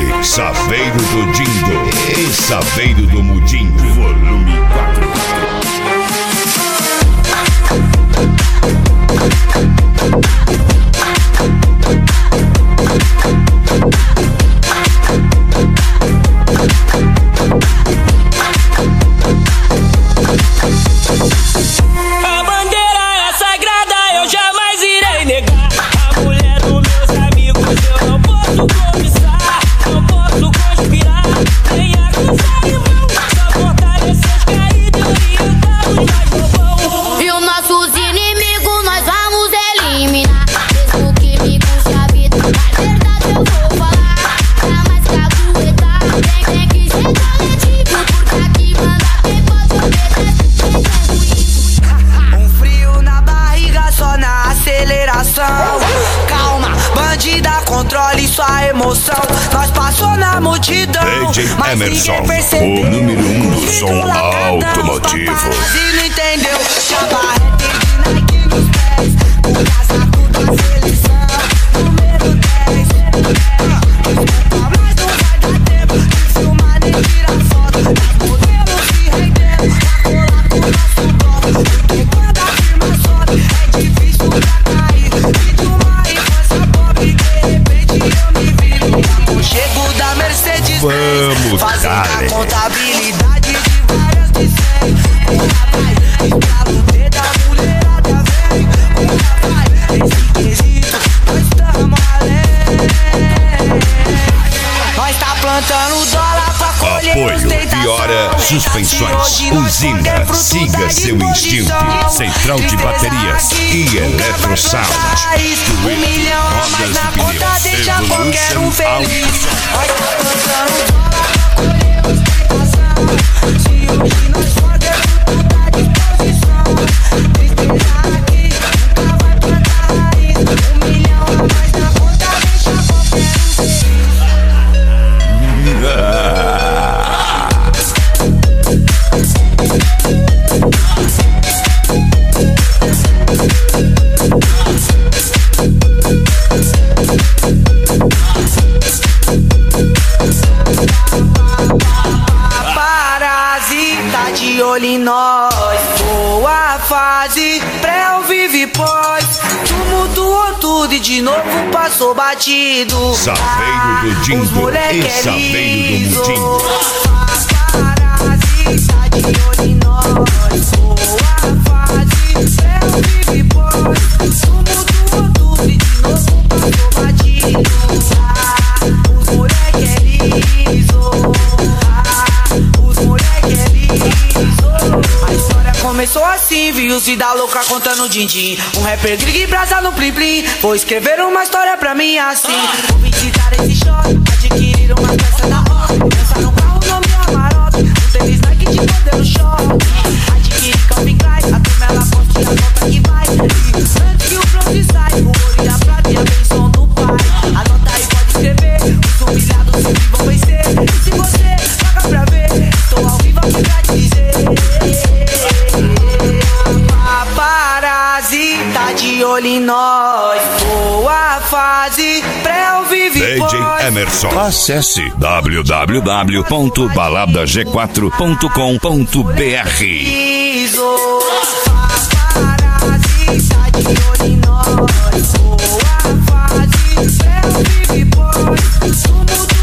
Saveiro do Dindo e Saveiro do Mudinho. Volume 4. A bandeira é sagrada, eu jamais irei negar. A mulher dos meus amigos eu não posso cobiçar, não posso conspirar, nem acusar irmão. Só fortalecer os caídos e orientar os mais bobão. E os nossos inimigos nós vamos eliminar. Mesmo que me custe a vida, a verdade eu vou falar. Jamais caguetar, tem que ser coletivo, porque aqui manda quem pode obedecer. Um frio na barriga só na aceleração. Calma, bandida, controle sua emoção. Nós passou na multidão, DJ mas Emerson, ninguém percebeu. o número 1 do som automotivo. Se não entendeu, já barrete de Nike nos pés, o casaco da seleção, número 10. Desculpa, mas não vai dar tempo de filmar nem tirar foto. Os modelos se renderam pra colar com o nosso bloco. Porque quando a firma sobe é difícil pra cair. E de uma infância pobre, de repente eu me vi no chego da Mercedes Vamos, fazendo dale. a contabilidade de várias de 100. Estrala o dedo, a mulherada vem. Nesse quesito, nós tamo além. Nós tá plantando dólar pra colher Apoio ostentação. Piora Suspensões. Usina. Siga seu instinto. Central de baterias e Eletrosound. Um milhão a mais na conta deixa qualquer um feliz. Nós tá plantando dólar pra colher ostentação. Se hoje nós for deputar à disposição, tristeza aqui nunca vai plantar raiz. Um milhão a mais na conta deixa qualquer um feliz. Parasita de olho em nós. Boa fase, pré ou vive pós. Tumultuou tudo e de novo passou batido. Saveiro do Dindo Os moleque e Saveiro do liso. Mudinho. Parasita de olho em nós. Boa fase, pré ou vive pós. Tumultuou tudo e de novo passou batido. Os moleque é liso. Os moleque é liso. A história começou assim, viu-se da louca contando din-din. Um rapper grig brasa no plim-plim. Vou escrever uma história pra mim assim. Vou visitar esse shopping, adquirir uma peça da hora. Dançar no carro, nome Amarok. Um tênis Nike de modelo shopping. Adquirir Calvin Klein, a turma ela poste a nota que vai. E antes que o bronze sai, o ouro e a prata e a benção do pai. Anota aí, pode escrever. Os humilhados sempre vão vencer. E se você paga pra ver, estou ao vivo aqui pra te dizer. Parasita de olho em nós. Boa fase, pré ou vive DJ pós. Emerson. Acesse www.baladaG4.com.br. Liso. Parasita de olho em nós. Boa fase, pré ou vive pós. Tumulto